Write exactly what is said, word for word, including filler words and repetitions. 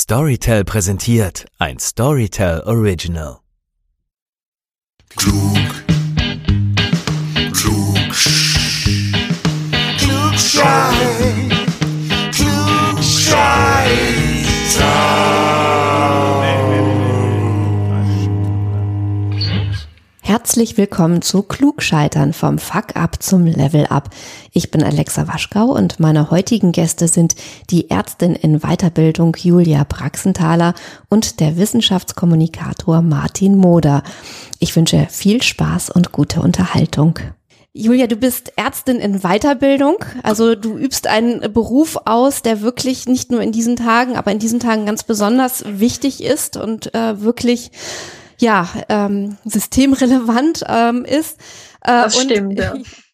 Storytel präsentiert ein Storytel Original. Klug, klug, klugscheiß, Herzlich willkommen zu Klugscheitern vom Fuck-Up zum Level-Up. Ich bin Alexa Waschkau und meine heutigen Gäste sind die Ärztin in Weiterbildung Julia Braxenthaler und der Wissenschaftskommunikator Martin Moder. Ich wünsche viel Spaß und gute Unterhaltung. Julia, du bist Ärztin in Weiterbildung, also du übst einen Beruf aus, der wirklich nicht nur in diesen Tagen, aber in diesen Tagen ganz besonders wichtig ist und äh, wirklich ja, ähm, systemrelevant ähm, ist. Äh, das und, stimmt, ja.